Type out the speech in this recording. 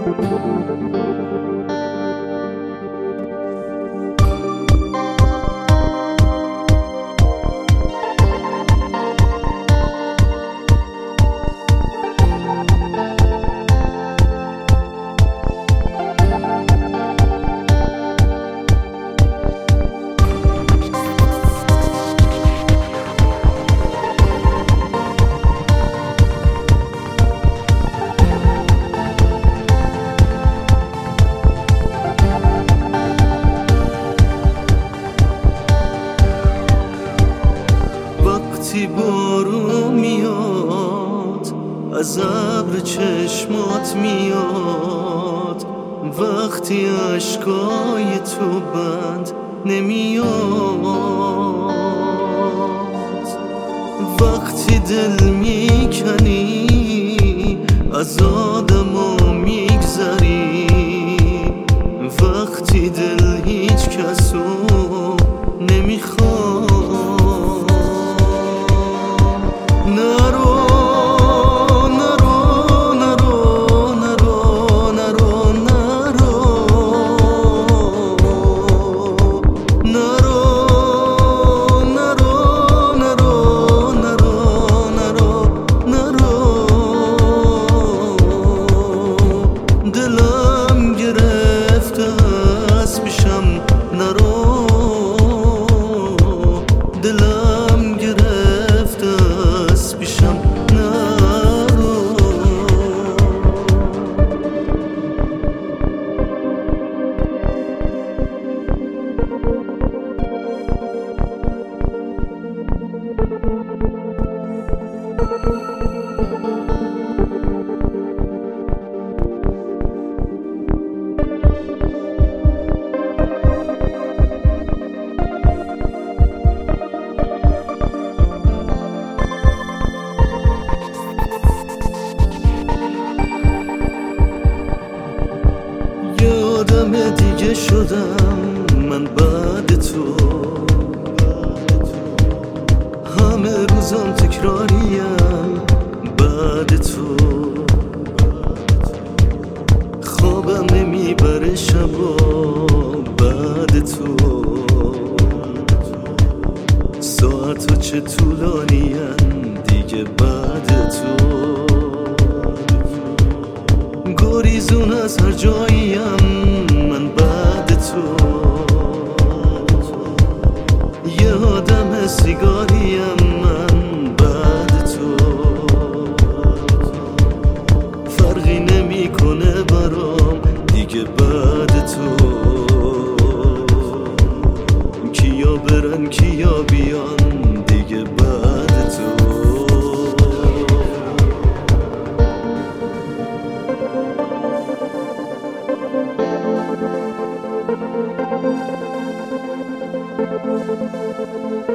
وقتی بارون میاد از ابر چشمات میاد، وقتی اشکای تو بند نمیاد، وقتی دل میکنی از آدما میگذری، وقتی دل هیچ کسو نمیخواد. آدم دیگه شدم من بعد تو، همه روزم تکراریم بعد تو، خوابم نمیبره شبا بعد تو، ساعتها چه طولانیم دیگه بعد تو، گریزون از هر جاییم من بعد تو، یه آدم سیگاریم من بعد تو، فرقی نمیکنه برام دیگه بعد تو، کیا برن کیا بیان دیگه بعد تو. Thank you.